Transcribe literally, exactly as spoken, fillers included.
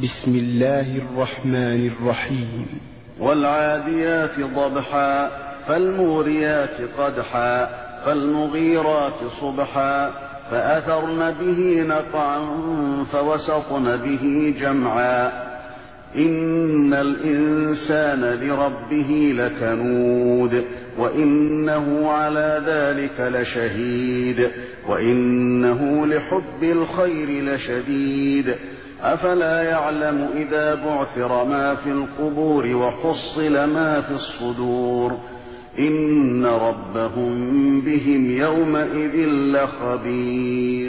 بسم الله الرحمن الرحيم. والعاديات ضبحا فالموريات قدحا فالمغيرات صبحا فأثرن به نقعا فوسطن به جمعا إن الإنسان لربه لكنود وإنه على ذلك لشهيد وإنه لحب الخير لشديد أفلا يعلم إذا بعثر ما في القبور وحصل ما في الصدور إن ربهم بهم يومئذ لخبير.